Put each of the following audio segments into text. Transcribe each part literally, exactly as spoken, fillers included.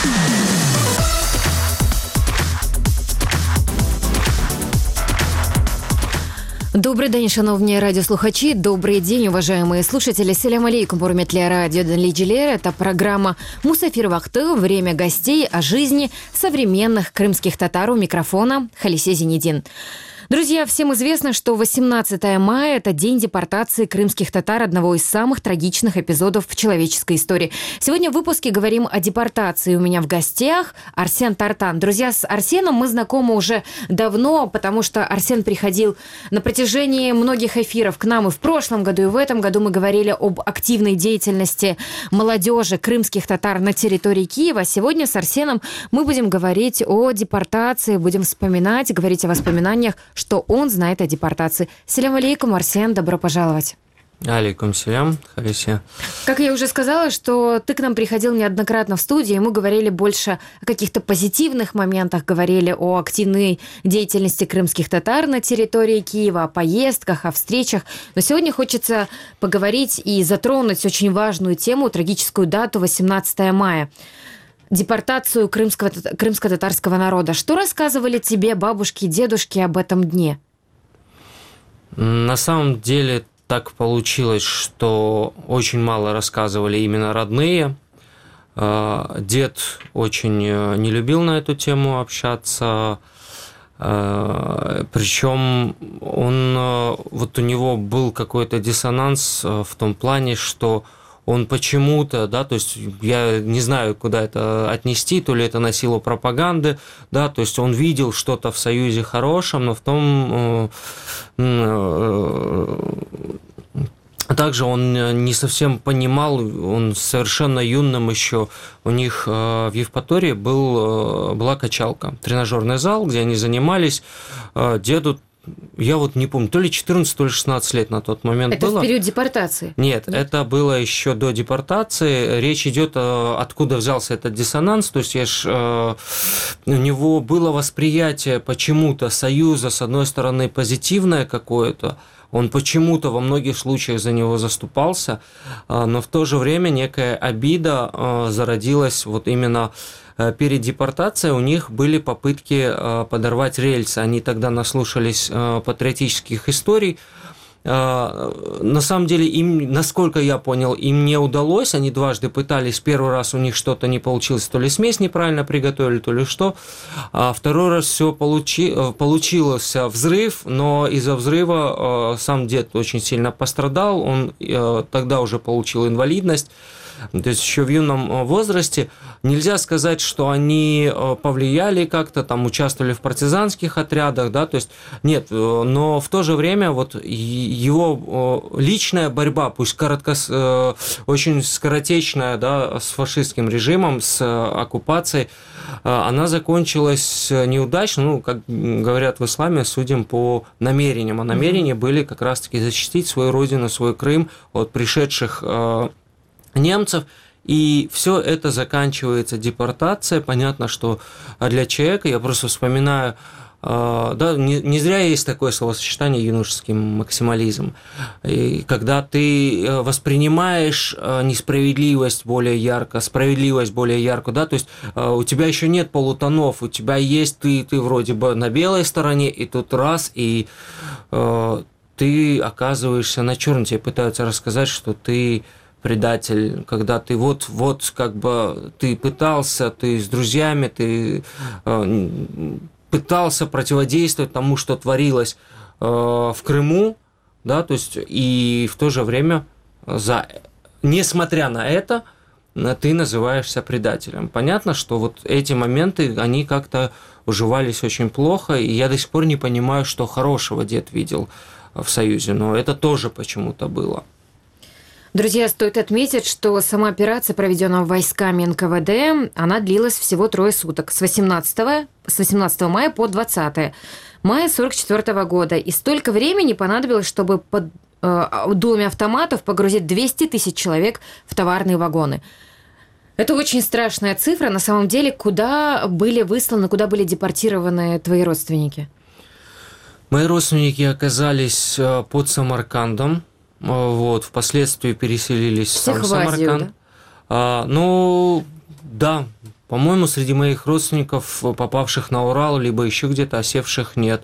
Добрий день, шановні радіослухачі. Добрый день, уважаемые слушатели. Селям алейкум, бурметля радио Данлиджилер. Это программа «Мусафир Вахты. Время гостей о жизни современных крымских татар». У микрофона Халисе Зенедин. Друзья, всем известно, что восемнадцатое мая – это день депортации крымских татар, одного из самых трагичных эпизодов в человеческой истории. Сегодня в выпуске говорим о депортации. У меня в гостях Арсен Тартан. Друзья, с Арсеном мы знакомы уже давно, потому что Арсен приходил на протяжении многих эфиров к нам и в прошлом году, и в этом году мы говорили об активной деятельности молодежи крымских татар на территории Киева. Сегодня с Арсеном мы будем говорить о депортации, будем вспоминать, говорить о воспоминаниях, что он знает о депортации. Селям алейкум, Арсен, добро пожаловать. Алейкум селям, Халисе. Как я уже сказала, что ты к нам приходил неоднократно в студию, и мы говорили больше о каких-то позитивных моментах, говорили о активной деятельности крымских татар на территории Киева, о поездках, о встречах. Но сегодня хочется поговорить и затронуть очень важную тему, трагическую дату восемнадцатое мая. Депортацию крымского, крымско-татарского народа. Что рассказывали тебе бабушки и дедушки об этом дне? На самом деле так получилось, что очень мало рассказывали именно родные. Дед очень не любил на эту тему общаться. Причем он, вот у него был какой-то диссонанс в том плане, что он почему-то, да, то есть я не знаю, куда это отнести, то ли это на силу пропаганды, да, то есть он видел что-то в Союзе хорошем, но в том... Также он не совсем понимал, он совершенно юным еще, у них в Евпатории был, была качалка, тренажерный зал, где они занимались, деду, я вот не помню, то ли четырнадцать, то ли шестнадцать лет на тот момент это было. Это в период депортации? Нет, да? Это было еще до депортации. Речь идет, откуда взялся этот диссонанс. То есть я ж, у него было восприятие почему-то Союза, с одной стороны, позитивное какое-то. Он почему-то во многих случаях за него заступался, но в то же время некая обида зародилась вот именно перед депортацией. У них были попытки подорвать рельсы. Они тогда наслушались патриотических историй. На самом деле, им, насколько я понял, им не удалось. Они дважды пытались. Первый раз у них что-то не получилось. То ли смесь неправильно приготовили, то ли что. А второй раз все получи, получился взрыв, но из-за взрыва сам дед очень сильно пострадал. Он тогда уже получил инвалидность. То есть еще в юном возрасте. Нельзя сказать, что они повлияли как-то, там участвовали в партизанских отрядах, да, то есть нет, но в то же время вот его личная борьба, пусть коротко, очень скоротечная, да, с фашистским режимом, с оккупацией, она закончилась неудачно, ну, как говорят в исламе, судим по намерениям, а намерения были как раз-таки защитить свою родину, свой Крым от пришедших немцев, и все это заканчивается депортацией. Понятно, что для человека, я просто вспоминаю, да, не, не зря есть такое словосочетание юношеский максимализм. И когда ты воспринимаешь несправедливость более ярко, справедливость более ярко, да, то есть у тебя еще нет полутонов, у тебя есть ты, ты вроде бы на белой стороне, и тут раз, и ты оказываешься на черном, тебе пытаются рассказать, что ты предатель, когда ты вот, вот как бы ты пытался, ты с друзьями, ты э, пытался противодействовать тому, что творилось э, в Крыму, да, то есть и в то же время, за, несмотря на это, ты называешься предателем. Понятно, что вот эти моменты, они как-то уживались очень плохо, и я до сих пор не понимаю, что хорошего дед видел в Союзе, но это тоже почему-то было. Друзья, стоит отметить, что сама операция, проведенная войсками эн ка вэ дэ, она длилась всего трое суток, с восемнадцатого, с восемнадцатого мая по двадцатое мая сорок четвёртого года. И столько времени понадобилось, чтобы под э, дулами автоматов погрузить двести тысяч человек в товарные вагоны. Это очень страшная цифра. На самом деле, куда были высланы, куда были депортированы твои родственники? Мои родственники оказались под Самаркандом. Вот, впоследствии переселились в сам Самарканд. Да? А, ну, да, По-моему, среди моих родственников, попавших на Урал, либо еще где-то осевших, нет.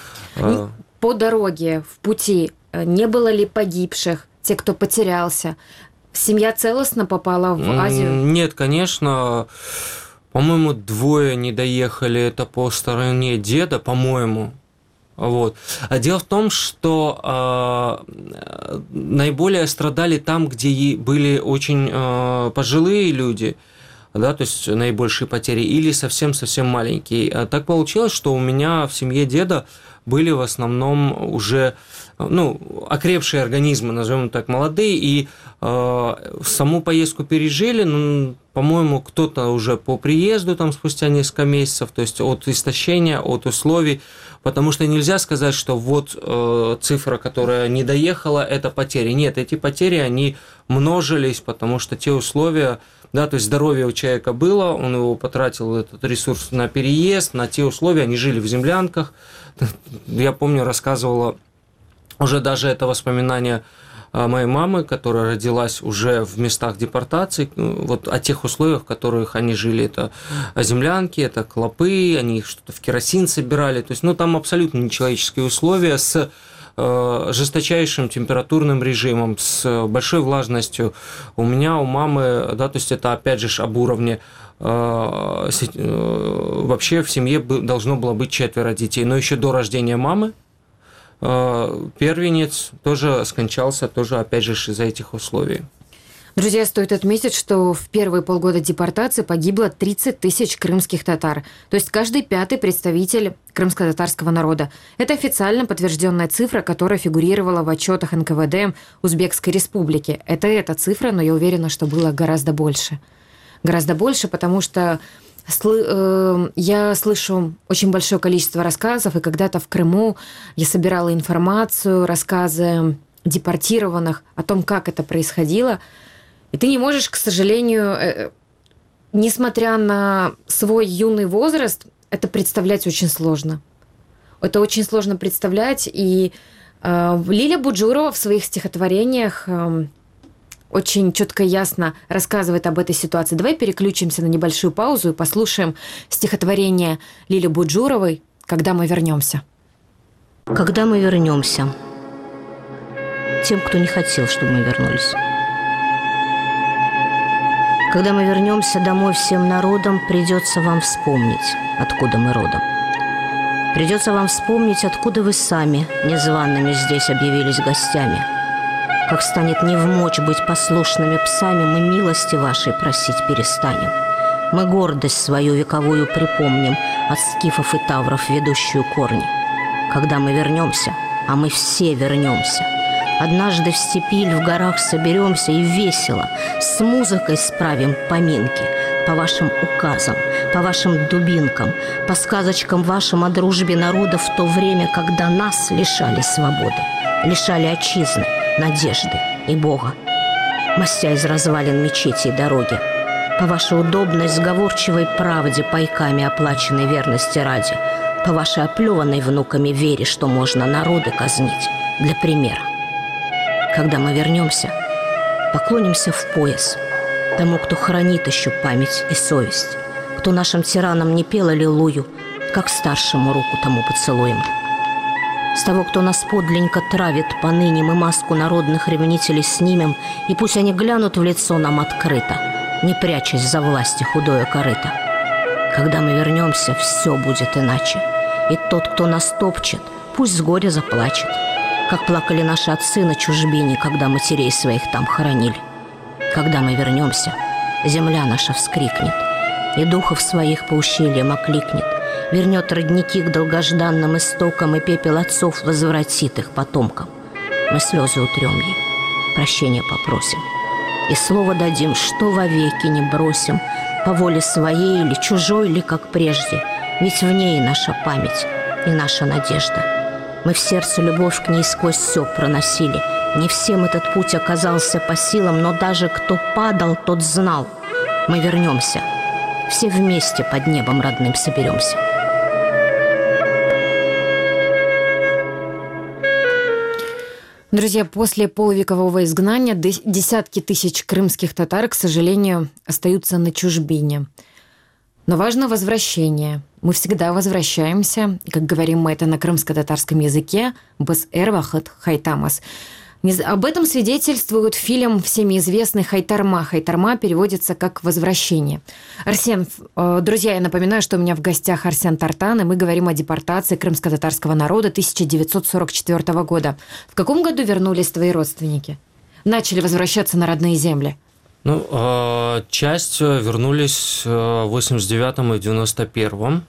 По дороге, в пути, не было ли погибших, те, кто потерялся? Семья целостно попала в Азию? Нет, конечно. По-моему, двое не доехали, это по стороне деда, по-моему. Вот. А дело в том, что э, наиболее страдали там, где были очень э, пожилые люди, да, то есть наибольшие потери, или совсем-совсем маленькие. А так получилось, что у меня в семье деда были в основном уже, ну, окрепшие организмы, назовем так, молодые, и э, саму поездку пережили, ну, по-моему, кто-то уже по приезду там спустя несколько месяцев, то есть от истощения, от условий, потому что нельзя сказать, что вот э, цифра, которая не доехала, это потери. Нет, эти потери, они множились, потому что те условия, да, то есть здоровье у человека было, он его потратил, этот ресурс, на переезд, на те условия, они жили в землянках. Я помню, рассказывала уже даже это воспоминание моей мамы, которая родилась уже в местах депортации, вот о тех условиях, в которых они жили. Это землянки, это клопы, они их что-то в керосин собирали. То есть, ну, там абсолютно нечеловеческие условия с э, жесточайшим температурным режимом, с большой влажностью. У меня, у мамы, да, то есть это опять же об уровне э, э, вообще в семье должно было быть четверо детей, но еще до рождения мамы первенец тоже скончался, тоже, опять же, из-за этих условий. Друзья, стоит отметить, что в первые полгода депортации погибло тридцать тысяч крымских татар, то есть каждый пятый представитель крымско-татарского народа. Это официально подтвержденная цифра, которая фигурировала в отчетах эн ка вэ дэ Узбекской республики. Это эта цифра, но я уверена, что было гораздо больше. Гораздо больше, потому что я слышу очень большое количество рассказов, и когда-то в Крыму я собирала информацию, рассказы депортированных о том, как это происходило. И ты не можешь, к сожалению, несмотря на свой юный возраст, это представлять очень сложно. Это очень сложно представлять. И Лиля Буджурова в своих стихотворениях очень четко и ясно рассказывает об этой ситуации. Давай переключимся на небольшую паузу и послушаем стихотворение Лили Буджуровой «Когда мы вернемся». Когда мы вернемся, тем, кто не хотел, чтобы мы вернулись. Когда мы вернемся домой всем народом, придется вам вспомнить, откуда мы родом. Придется вам вспомнить, откуда вы сами незваными здесь объявились гостями. Как станет невмочь быть послушными псами, мы милости вашей просить перестанем. Мы гордость свою вековую припомним, от скифов и тавров ведущую корни. Когда мы вернемся, а мы все вернемся, однажды в степи или в горах соберемся и весело с музыкой справим поминки по вашим указам, по вашим дубинкам, по сказочкам вашим о дружбе народа в то время, когда нас лишали свободы, лишали отчизны, надежды и Бога. Мостя из развалин мечети и дороги, по вашей удобной, сговорчивой правде, пайками оплаченной верности ради, по вашей оплеванной внуками вере, что можно народы казнить для примера. Когда мы вернемся, поклонимся в пояс тому, кто хранит еще память и совесть, кто нашим тиранам не пел аллилуйю, как старшему руку тому поцелуем. С того, кто нас подлинно травит поныне, мы маску народных ревнителей снимем, и пусть они глянут в лицо нам открыто, не прячась за власти худое корыто. Когда мы вернемся, все будет иначе, и тот, кто нас топчет, пусть с горя заплачет, как плакали наши отцы на чужбине, когда матерей своих там хоронили. Когда мы вернемся, земля наша вскрикнет, и духов своих по ущельям окликнет, вернет родники к долгожданным истокам, и пепел отцов возвратит их потомкам. Мы слезы утрем ей, прощения попросим, и слово дадим, что вовеки не бросим, по воле своей или чужой ли, как прежде, ведь в ней наша память и наша надежда. Мы в сердце любовь к ней сквозь все проносили. Не всем этот путь оказался по силам, но даже кто падал, тот знал. Мы вернемся, все вместе под небом родным соберемся. Друзья, после полувекового изгнания десятки тысяч крымских татар, к сожалению, остаются на чужбине. Но важно возвращение. Мы всегда возвращаемся, как говорим мы это на крымско-татарском языке, «без эрвахат хайтамас». Об этом свидетельствует фильм всеми известный «Хайтарма». «Хайтарма» переводится как «возвращение». Арсен, друзья, я напоминаю, что у меня в гостях Арсен Тартан, и мы говорим о депортации крымско-татарского народа тысяча девятьсот сорок четвёртого года. В каком году вернулись твои родственники? Начали возвращаться на родные земли? Ну, часть вернулись в восемьдесят девятом и в девяносто первом.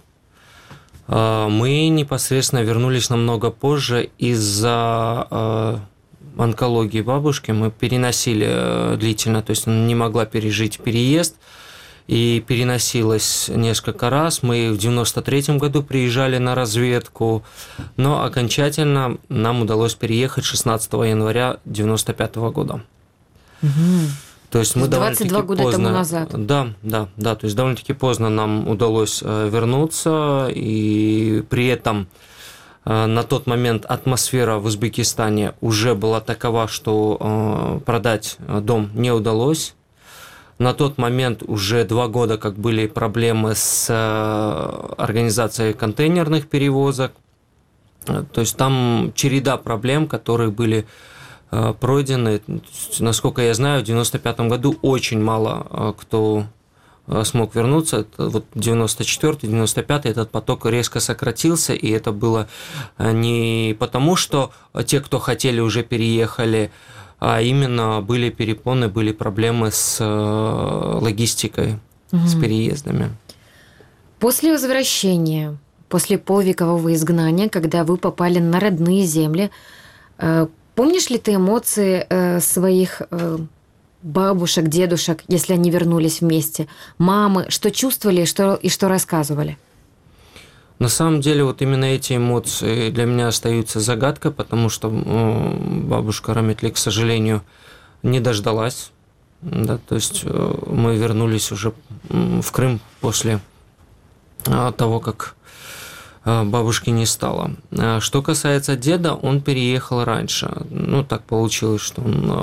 Мы непосредственно вернулись намного позже из-за онкологии бабушки. Мы переносили длительно, то есть она не могла пережить переезд и переносилась несколько раз. Мы в девяносто третьем году приезжали на разведку, но окончательно нам удалось переехать шестнадцатого января девяносто пятого года. Угу. То есть мы двадцать два года поздно, тому назад. Да, да, да. То есть довольно-таки поздно нам удалось вернуться, и при этом на тот момент атмосфера в Узбекистане уже была такова, что продать дом не удалось. На тот момент уже два года как были проблемы с организацией контейнерных перевозок. То есть там череда проблем, которые были пройдены. Насколько я знаю, в девяносто пятом году очень мало кто смог вернуться. Вот девяносто четвёртый - девяносто пятый этот поток резко сократился, и это было не потому, что те, кто хотели, уже переехали, а именно были перепоны, были проблемы с логистикой, угу. с переездами. После возвращения, после полвекового изгнания, когда вы попали на родные земли, помнишь ли ты эмоции своих бабушек, дедушек, если они вернулись вместе, мамы, что чувствовали что, и что рассказывали? На самом деле, вот именно эти эмоции для меня остаются загадкой, потому что бабушка Раметли, к сожалению, не дождалась. Да, то есть мы вернулись уже в Крым после того, как бабушки не стало. Что касается деда, он переехал раньше. Ну, так получилось, что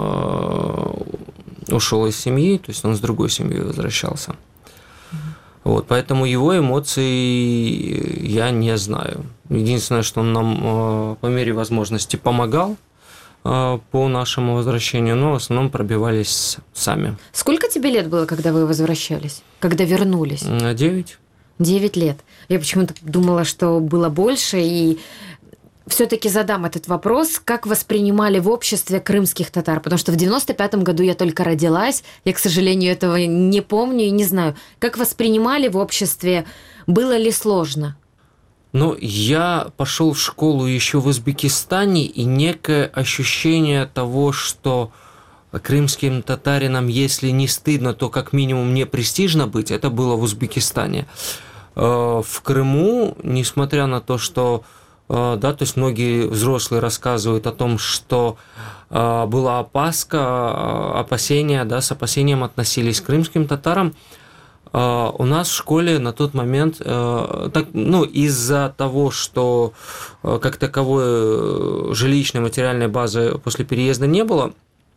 он ушел из семьи, то есть он с другой семьей возвращался. Mm-hmm. Вот, поэтому его эмоций я не знаю. Единственное, что он нам по мере возможности помогал по нашему возвращению, но в основном пробивались сами. Сколько тебе лет было, когда вы возвращались? Когда вернулись? Девять. Девять лет. Я почему-то думала, что было больше, и все-таки задам этот вопрос, как воспринимали в обществе крымских татар, потому что в девяносто пятом году я только родилась, я, к сожалению, этого не помню и не знаю. Как воспринимали в обществе, было ли сложно? Ну, я пошел в школу еще в Узбекистане, и некое ощущение того, что крымским татаринам, если не стыдно, то как минимум не престижно быть, это было в Узбекистане. В Крыму, несмотря на то, что да, то есть многие взрослые рассказывают о том, что была опаска, опасения, да, с опасением относились к крымским татарам. У нас в школе на тот момент, так, ну, из-за того, что как таковой жилищной материальной базы после переезда не было,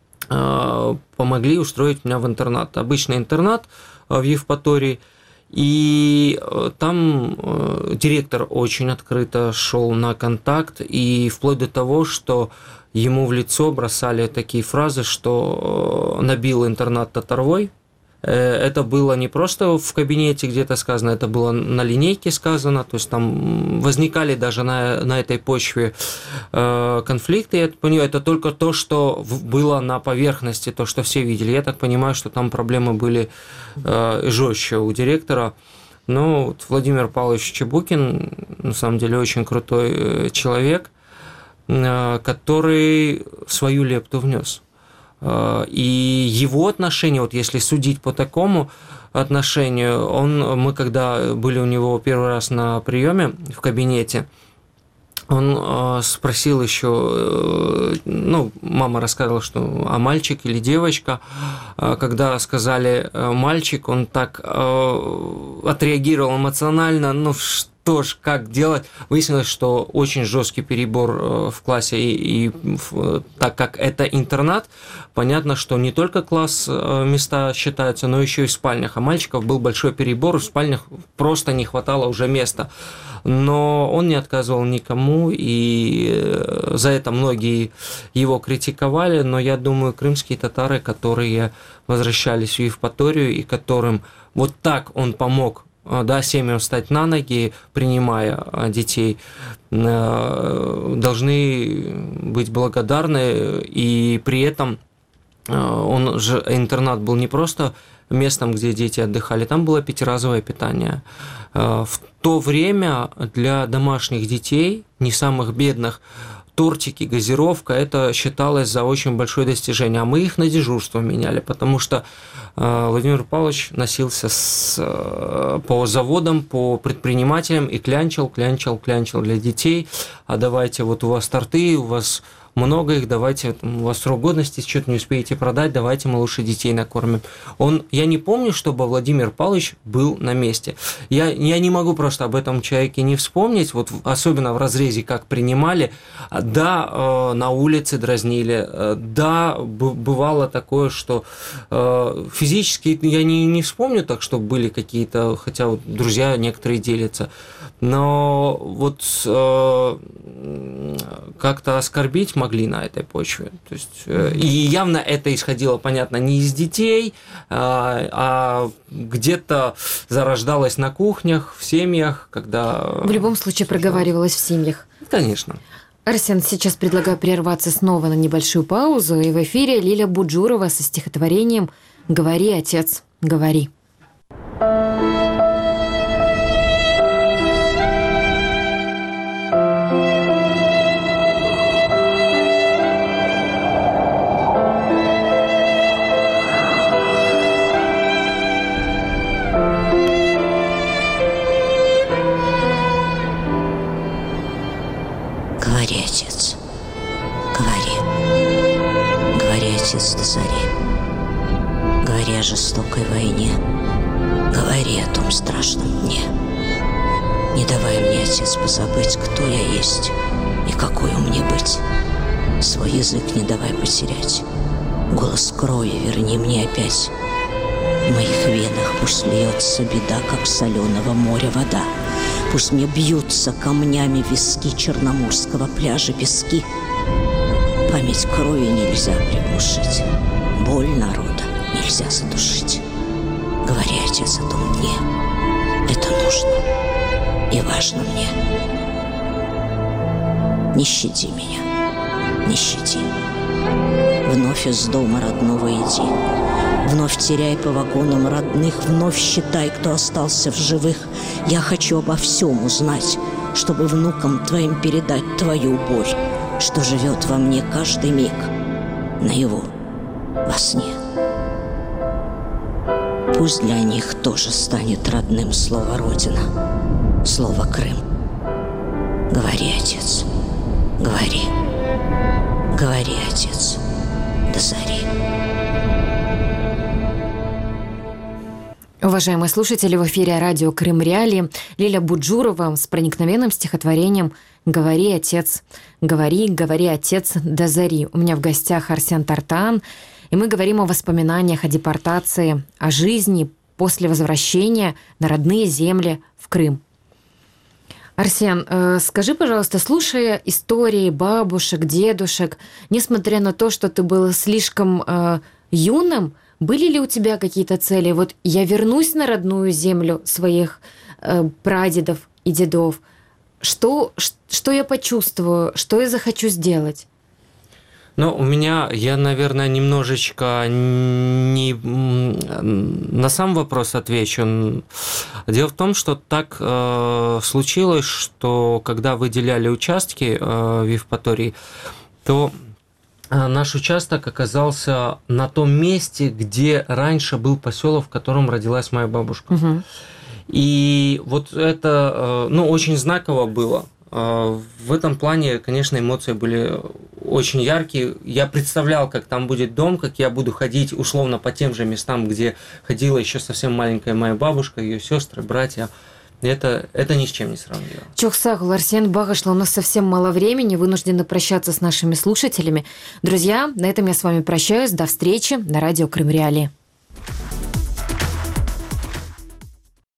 помогли устроить меня в интернат. Обычный интернат в Евпатории. И там директор очень открыто шел на контакт, и вплоть до того, что ему в лицо бросали такие фразы, что набил интернат татарвой. Это было не просто в кабинете где-то сказано, это было на линейке сказано, то есть там возникали даже на, на этой почве э, конфликты, я понимаю, это только то, что было на поверхности, то, что все видели. Я так понимаю, что там проблемы были э, жестче у директора. Но вот Владимир Павлович Чебукин, на самом деле, очень крутой человек, э, который свою лепту внес. И его отношение, вот если судить по такому отношению, он, мы когда были у него первый раз на приеме в кабинете, он спросил еще, ну, мама рассказывала, что а мальчик или девочка, когда сказали мальчик, он так отреагировал эмоционально, ну, что что ж, как делать. Выяснилось, что очень жесткий перебор в классе, и, и так как это интернат, понятно, что не только класс места считаются, но еще и в спальнях. А мальчиков был большой перебор, в спальнях просто не хватало уже места. Но он не отказывал никому, и за это многие его критиковали, но я думаю, крымские татары, которые возвращались в Евпаторию и которым вот так он помог, да, семьям встать на ноги, принимая детей, должны быть благодарны, и при этом он же, интернат был не просто местом, где дети отдыхали, там было пятиразовое питание. В то время для домашних детей, не самых бедных, тортики, газировка, это считалось за очень большое достижение. А мы их на дежурство меняли, потому что Владимир Павлович носился с, по заводам, по предпринимателям и клянчил, клянчил, клянчил для детей. А давайте, вот у вас торты, у вас много их, давайте, у вас срок годности, что-то не успеете продать, давайте мы лучше детей накормим. Он, я не помню, чтобы Владимир Павлович был на месте. Я, я не могу просто об этом человеке не вспомнить, вот особенно в разрезе, как принимали. Да, на улице дразнили, да, бывало такое, что физически я не, не вспомню так, что были какие-то, хотя вот друзья некоторые делятся, но вот как-то оскорбить могли на этой почве. То есть, и явно это исходило, понятно, не из детей, а, а где-то зарождалось на кухнях, в семьях, когда... В любом случае проговаривалось в семьях. Конечно. Арсен, сейчас предлагаю прерваться снова на небольшую паузу, и в эфире Лиля Буджурова со стихотворением «Говори, отец, говори». Говори, отец, говори, говори, отец, до зари, говори о жестокой войне, говори о том страшном дне. Не давай мне, отец, позабыть, кто я есть и какую мне быть. Свой язык не давай потерять, голос крови верни мне опять. В моих венах пусть льется беда, как соленого моря вода. Пусть мне бьются камнями виски черноморского пляжа пески. Память крови нельзя приглушить, боль народа нельзя задушить. Говори, отец, о том дне, это нужно и важно мне. Не щади меня, не щади. Вновь из дома родного иди, вновь теряй по вагонам родных, вновь считай, кто остался в живых. Я хочу обо всем узнать, чтобы внукам твоим передать твою боль, что живет во мне каждый миг, наяву, во сне. Пусть для них тоже станет родным слово «Родина», слово «Крым». Говори, отец, говори, говори, отец, до зари. Уважаемые слушатели, в эфире радио «Крым Реалии» Лиля Буджурова с проникновенным стихотворением «Говори, отец, говори, говори, отец, до зари». У меня в гостях Арсен Тартан, и мы говорим о воспоминаниях о депортации, о жизни после возвращения на родные земли в Крым. Арсен, скажи, пожалуйста, слушая истории бабушек, дедушек, несмотря на то, что ты был слишком э, юным, были ли у тебя какие-то цели? Вот я вернусь на родную землю своих э, прадедов и дедов. Что, что я почувствую? Что я захочу сделать? Ну, у меня, я, наверное, немножечко не на сам вопрос отвечу. Дело в том, что так э, случилось, что когда выделяли участки э, в Евпатории, то наш участок оказался на том месте, где раньше был поселок, в котором родилась моя бабушка. Угу. И вот это, ну, очень знаково было. В этом плане, конечно, эмоции были очень яркие. Я представлял, как там будет дом, как я буду ходить условно по тем же местам, где ходила еще совсем маленькая моя бабушка, ее сестры, братья. Это, это ни с чем не сравнимо. Чухсагул, Арсен Багашла, у нас совсем мало времени, вынуждены прощаться с нашими слушателями. Друзья, на этом я с вами прощаюсь. До встречи на радио Крым Реалии.